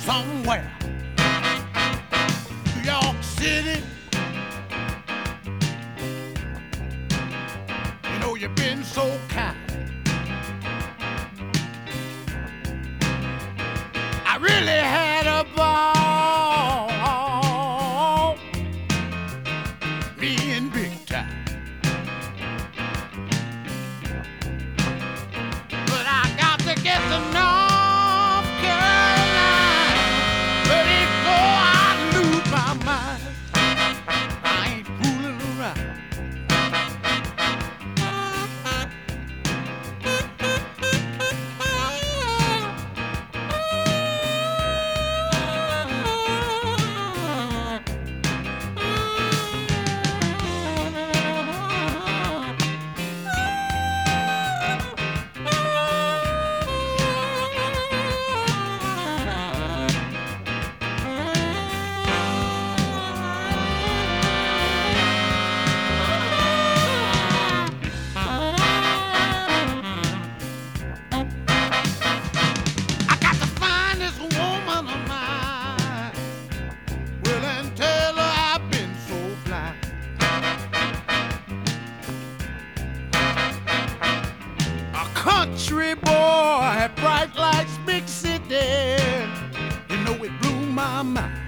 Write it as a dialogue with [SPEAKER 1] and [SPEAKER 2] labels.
[SPEAKER 1] somewhere. New York City, you know you've been so kind. I really had a ball, me and Big Time. But I got to get to North Carolina, but before I lose my mind, I ain't fooling around. Country boy, bright lights, big city, you know it blew my mind.